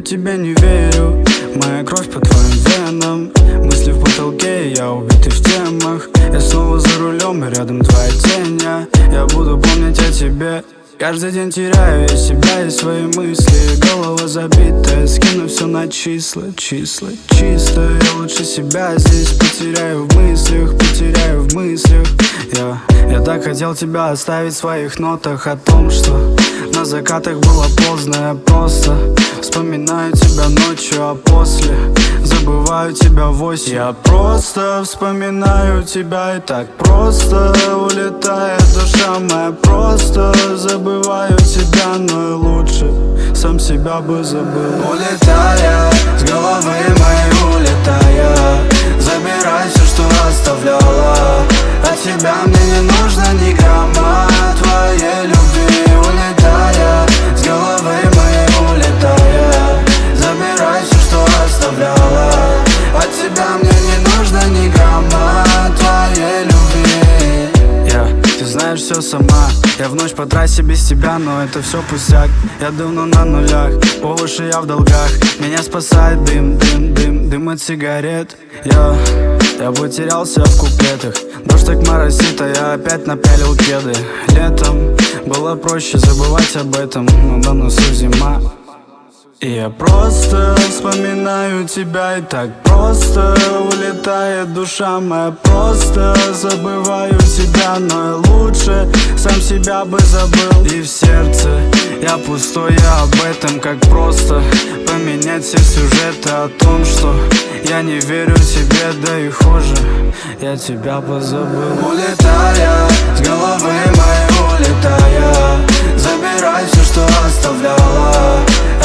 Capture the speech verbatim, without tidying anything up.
тебе не верю, моя кровь по твоим венам. Мысли в потолке, я убитый в темах. Я снова за рулем, и рядом твоя тень. Я, я буду помнить о тебе. Каждый день теряю я себя и свои мысли. Голова забитая, скину все на числа. Числа чисто, я лучше себя здесь потеряю в мыслях. Потеряю в мыслях. Я, я так хотел тебя оставить в своих нотах о том, что на закатах было поздно. Я просто вспоминаю тебя ночью, а после забываю тебя в восемь. Я просто вспоминаю тебя, и так просто улетает душа моя. Просто забываю тебя, но и лучше сам себя бы забыл. Улетая с головы моей, улетая, забирай все, что оставляла. От тебя мне не нужно ни грамма твоей любви. Улетая с головы моей, улетая, забирай все, что оставляла. От тебя мне не нужно ни грамма твоей любви. Я, ты знаешь все сама. Я в ночь по трассе без тебя, но это все пустяк. Я давно на нулях, по уши я в долгах. Меня спасает дым, дым, дым, дым от сигарет. Я, я потерялся в куплетах. Дождь так моросит, а я опять напялил кеды. Летом было проще забывать об этом, но на носу зима. И я просто вспоминаю тебя, и так просто улетает душа моя. Просто забываю тебя, но и лучше сам себя бы забыл. И в сердце я пустой, я об этом, как просто поменять все сюжеты о том, что я не верю тебе, да и хуже, я тебя позабыл. Улетая с головы моей, улетая, забирай все, что оставляла.